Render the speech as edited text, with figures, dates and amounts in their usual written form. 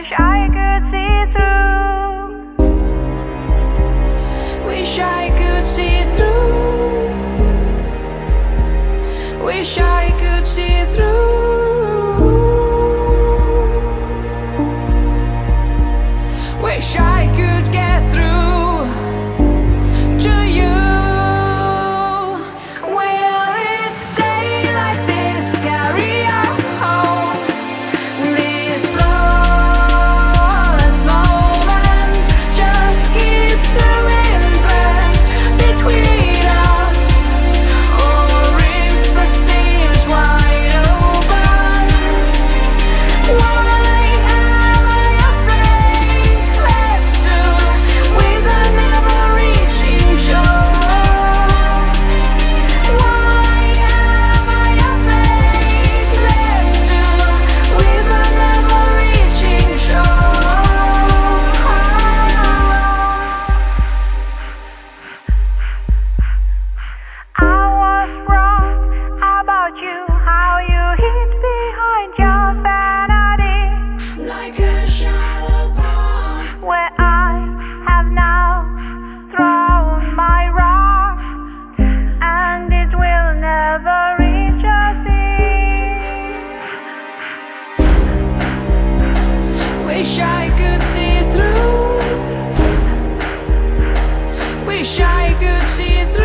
wish I could see through. Wish I could see through. Wish I could see through. Wish I could get through to you. Will it stay like this? Carry on. These flawless moments just keep swimming between us, or if the seams wide open. Why am I afraid left to with a never-reaching shore? Why am I afraid left to with a never-reaching shore? I was wrong about you, how you hid behind your vanity, like a shallow pond where I have now thrown my rock, and it will never reach a sea. Wish I could see through. Wish I could see through.